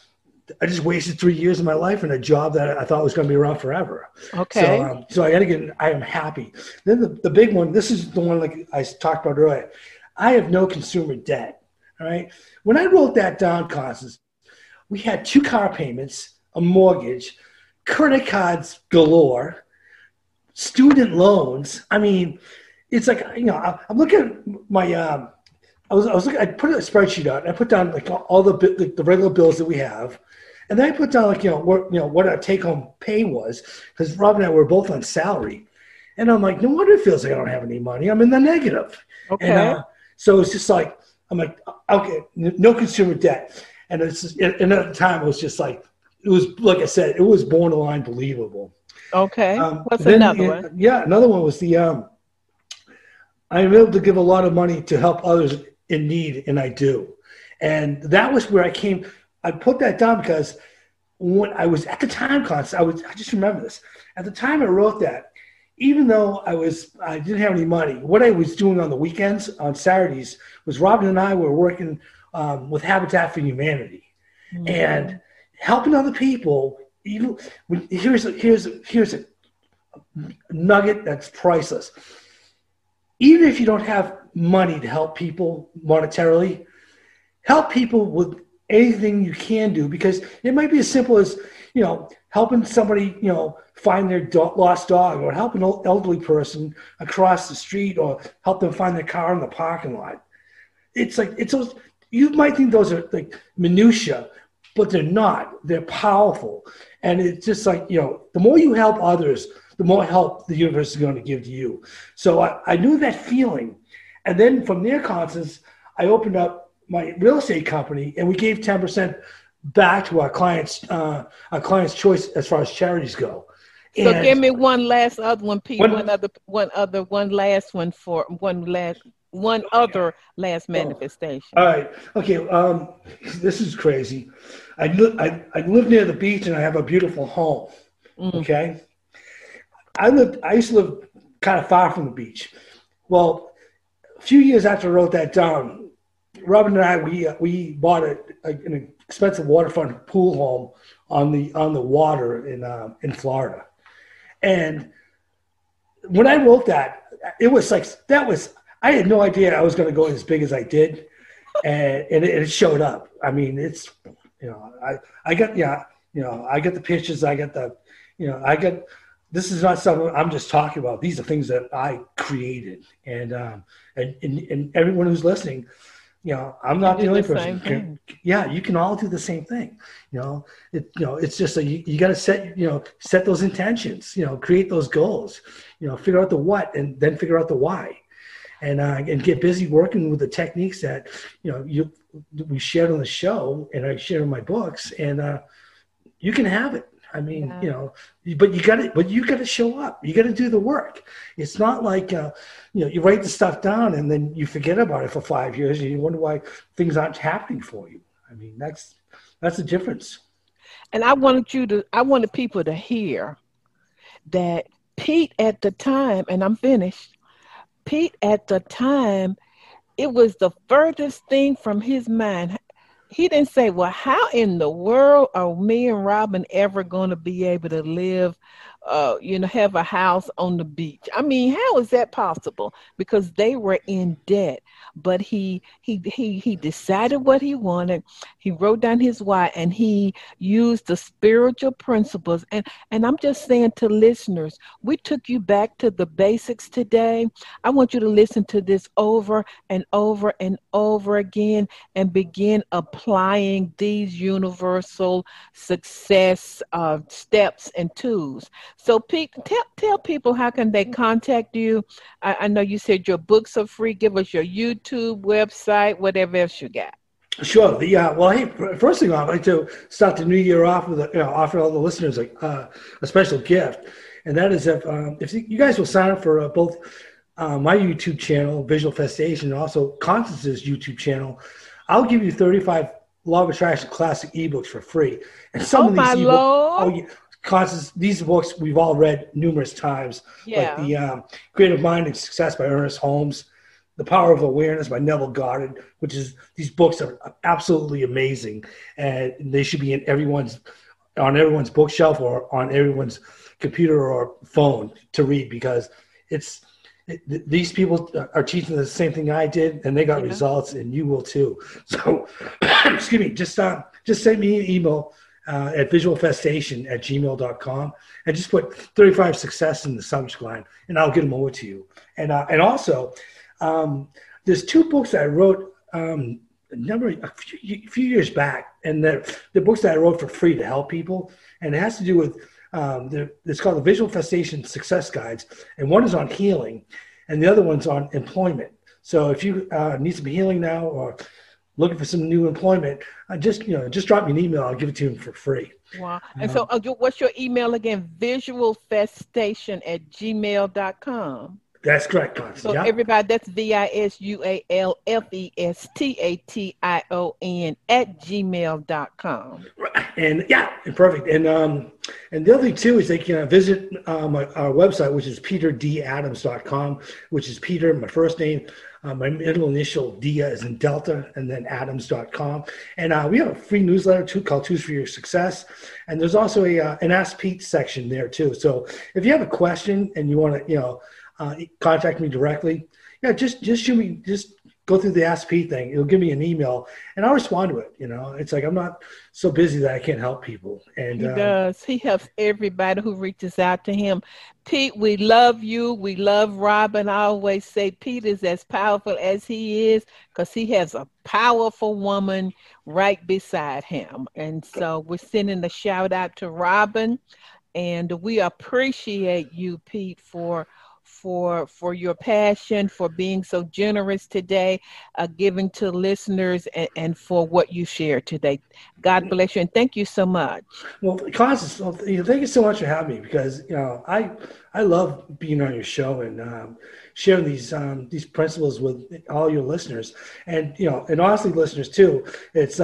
Speaker 6: I just wasted 3 years of my life in a job that I thought was going to be around forever.
Speaker 3: Okay.
Speaker 6: So I got to get, I am happy. Then the big one, this is the one like I talked about earlier. I have no consumer debt. All right. When I wrote that down, Constance, we had 2 car payments, a mortgage, credit cards galore, student loans. I mean, it's like, I'm looking at my, I was looking, I put a spreadsheet out and I put down like all the regular bills that we have. And then I put down like, what our take home pay was, because Rob and I were both on salary. And I'm like, no wonder it feels like I don't have any money. I'm in the negative.
Speaker 3: Okay.
Speaker 6: And, so it's just like, I'm like, okay, no consumer debt. And it's just, and at the time it was just like, it was, like I said, it was borderline believable.
Speaker 3: Okay. What's another one?
Speaker 6: Yeah. Another one was the, I'm able to give a lot of money to help others in need. And I do. And that was where I put that down because when I was at the time, Constance, I just remember this. At the time I wrote that, even though I didn't have any money, what I was doing on the weekends, on Saturdays, was Robin and I were working with Habitat for Humanity, and helping other people. Even here's a nugget that's priceless. Even if you don't have money to help people monetarily, help people with anything you can do, because it might be as simple as, helping somebody, find their lost dog, or help an elderly person across the street, or help them find their car in the parking lot. It's like, it's those, you might think those are like minutia, but they're not. They're powerful. And it's just like, the more you help others, the more help the universe is going to give to you. So I knew that feeling. And then from there, Constance, I opened up my real estate company, and we gave 10% back to our clients' choice as far as charities go.
Speaker 3: So give me one last other one, Pete. One other last manifestation.
Speaker 6: All right. Okay. This is crazy. I live near the beach, and I have a beautiful home. Okay. I used to live kind of far from the beach. Well, a few years after I wrote that down, Robin and I, we bought an expensive waterfront pool home on the water in Florida. And when I wrote that, it was like, I had no idea I was going to go as big as I did. And it showed up. I mean, it's, I got the pictures. This is not something I'm just talking about. These are things that I created. And everyone who's listening, I'm not the only person. You can all do the same thing. It's just you got to set those intentions. Create those goals. Figure out the what, and then figure out the why, and get busy working with the techniques that we shared on the show, and I shared in my books, and you can have it. I mean, but you got to show up. You got to do the work. It's not like, you write the stuff down and then you forget about it for 5 years and you wonder why things aren't happening for you. I mean, that's the difference.
Speaker 3: And I wanted people to hear that Pete at the time, and I'm finished, Pete at the time, it was the furthest thing from his mind. He didn't say, well, how in the world are me and Robin ever going to be able to live, have a house on the beach? I mean, how is that possible? Because they were in debt. But he decided what he wanted. He wrote down his why, and he used the spiritual principles. And I'm just saying to listeners, we took you back to the basics today. I want you to listen to this over and over and over again and begin applying these universal success steps and tools. So Pete, tell people how can they contact you. I know you said your books are free. Give us your YouTube website, whatever else you got.
Speaker 6: Sure. Well, hey, first thing off, I'd like to start the new year off with offer all the listeners a special gift, and that is if you guys will sign up for both my YouTube channel, Visual Festation, and also Constance's YouTube channel, I'll give you 35 Law of Attraction classic ebooks for free. And some of these ebooks,
Speaker 3: Lord.
Speaker 6: Constance, these books we've all read numerous times, like the Creative Mind and Success by Ernest Holmes, The Power of Awareness by Neville Goddard, which is, these books are absolutely amazing, and they should be on everyone's bookshelf or on everyone's computer or phone to read, because these people are teaching the same thing I did, and they got results, and you will too. So, excuse me, just send me an email at visualfestation@gmail.com, and just put 35 success in the subject line, and I'll get them over to you. And also, there's two books that I wrote a few years back, and the books that I wrote for free to help people, and it has to do with it's called the Visual Festation Success Guides, and one is on healing, and the other one's on employment. So if you need some healing now or looking for some new employment, just drop me an email. I'll give it to you for free.
Speaker 3: Wow. And so what's your email again? Visualfestation@gmail.com.
Speaker 6: That's correct, Constance.
Speaker 3: So everybody, that's VISUALFESTATION@gmail.com.
Speaker 6: And perfect. And the other thing too is they can visit our website, which is peterdadams.com, which is Peter, my first name, my middle initial D is in Delta, and then Adams.com. And we have a free newsletter too called Tools for Your Success. And there's also an Ask Pete section there too. So if you have a question and you want to, contact me directly, just shoot me, just go through the Ask Pete thing. It'll give me an email, and I'll respond to it. It's like I'm not so busy that I can't help people. And
Speaker 3: he does. He helps everybody who reaches out to him. Pete, we love you. We love Robin. I always say Pete is as powerful as he is because he has a powerful woman right beside him. And so we're sending a shout out to Robin, and we appreciate you, Pete, for your passion, for being so generous today, giving to listeners, and for what you shared today. God bless you, and thank you so much.
Speaker 6: Well, Constance, thank you so much for having me, because I love being on your show and sharing these principles with all your listeners, and and honestly, listeners too. It's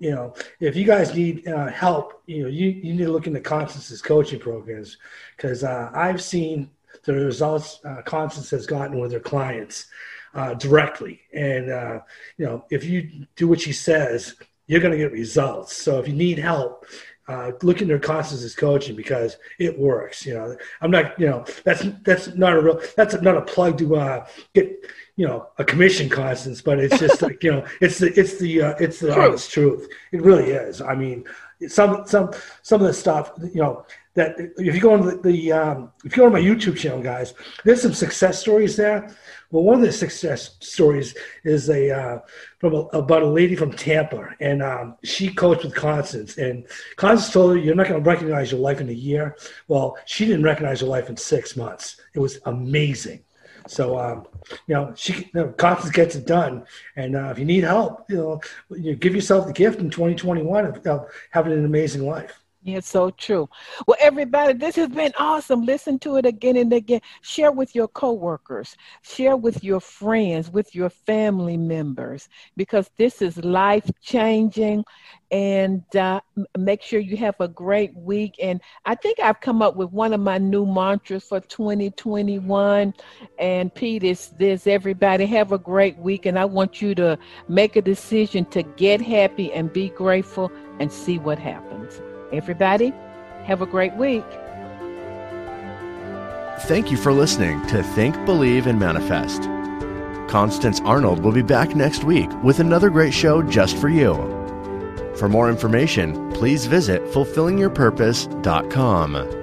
Speaker 6: if you guys need help, you need to look into Constance's coaching programs, because I've seen the results Constance has gotten with her clients directly. And, if you do what she says, you're going to get results. So if you need help, look into Constance's coaching, because it works. I'm not, that's not a plug to get, a commission, Constance, but it's just like, it's the honest truth. It really is. I mean, some of the stuff, that if you go on if you go on my YouTube channel, guys, there's some success stories there. Well, one of the success stories is about a lady from Tampa, and she coached with Constance, and Constance told her, "You're not going to recognize your life in a year." Well, she didn't recognize her life in 6 months. It was amazing. So, Constance gets it done. And if you need help, you give yourself the gift in 2021 of having an amazing life.
Speaker 3: Yeah, so true. Well, everybody, this has been awesome. Listen to it again and again. Share with your coworkers, share with your friends, with your family members, because this is life changing. And make sure you have a great week. And I think I've come up with one of my new mantras for 2021. And Pete, is this: everybody have a great week. And I want you to make a decision to get happy and be grateful and see what happens. Everybody, have a great week.
Speaker 2: Thank you for listening to Think, Believe, and Manifest. Constance Arnold will be back next week with another great show just for you. For more information, please visit fulfillingyourpurpose.com.